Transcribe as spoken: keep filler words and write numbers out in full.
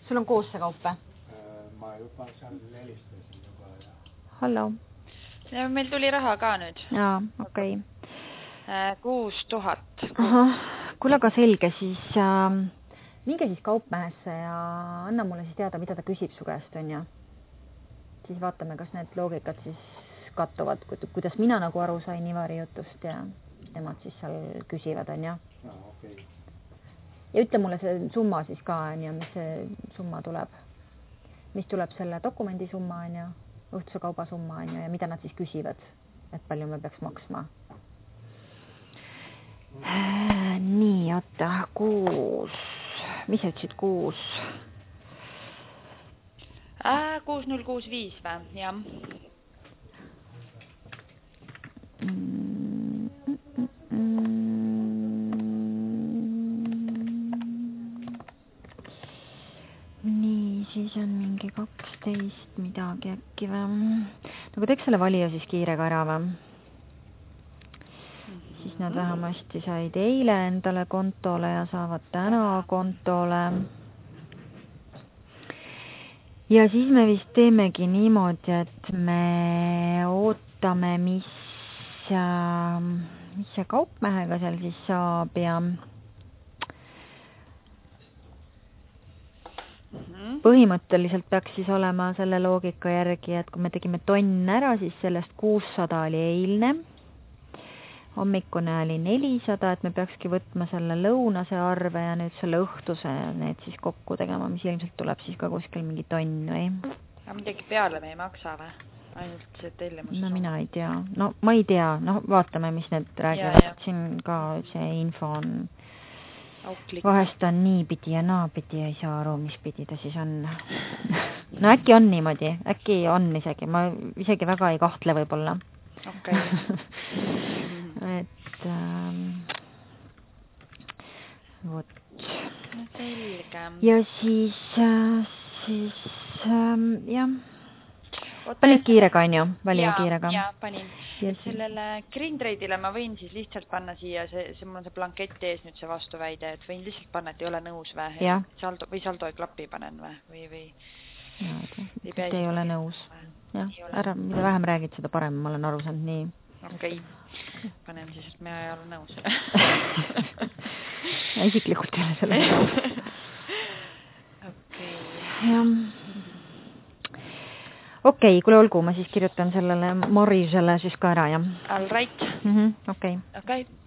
sul on koos see kaup? Ma juba seal helistasin juba. Ja... Hallo. Ja meil tuli raha ka nüüd. Jaa, okei. Okay. Kuus tuhat. Kuule aga selge, siis äh, minge siis kaupmehesse ja anna mulle siis teada, mida ta küsib su käest, on ja. Siis vaatame, kas need loogikad siis kattuvad, kuidas mina nagu aru sain Ivari jutust ja nemad siis seal küsivad, on ja. No, okay. Ja ütle mulle see summa siis ka, on ja, mis see summa tuleb. Mis tuleb selle dokumendi summa, on ja, õhtuse kauba summa, on ja, ja mida nad siis küsivad, et palju me peaks maksma. Äh, nii, oota, kuus. Mis sa ütlesid, kuus? Äh, kuus null kuus viis või? Jah. Mm, mm, mm. Nii, siis on mingi kaksteist midagi äkki või? Nagu teeks selle valija siis kiirega ära või? Siis nad vähemasti said eile endale kontole ja saavad täna kontole. Ja siis me vist teemegi niimoodi, et me ootame, mis, mis see kaupmehega seal siis saab ja põhimõtteliselt peaks siis olema selle loogika järgi, et kui me tegime tonn ära, siis sellest kuussada oli eilne. Hommikune oli nelisada, et me peakski võtma selle lõunase arve ja nüüd selle õhtuse need siis kokku tegema, mis ilmselt tuleb siis ka kuskil mingi tonn või? Aga midagi peale me ei maksa või? Ainult see tellimus? No mina ei tea. No ma ei tea. No vaatame, mis need räägivad. Ja, ja. Siin ka see info on Auklik. Vahest on nii pidi ja naa pidi ja ei saa aru, mis pidi ta siis on. No äkki on niimoodi. Äkki on isegi. Ma isegi väga ei kahtle võib-olla. Okei. et ähm, vot. No selge. Ja siis, äh, siis ähm, jah. Panid kiirega, on ju? Valija kiirega. Jaa, panin. Et sellele Greentrade'ile ma võin siis lihtsalt panna siia, see, see mul on see blankett ees nüüd see vastuväide, et võin lihtsalt panna, et ei ole nõus või? Saldo, või saldo ei klapi panen või? või, või... Ja, et ei, ei ole nõus. Jah, ära, mida vähem räägid, seda parem, ma olen aru saanud nii. Okei, okay. Panen siis, et me ei ole nõus. Isiklikult ei ole selle nõus. Okei. Jah. Okei, kuule olgu, ma siis kirjutan sellele Marisele siis ka ära, jah? All right. Mm-hmm, okei. Okei.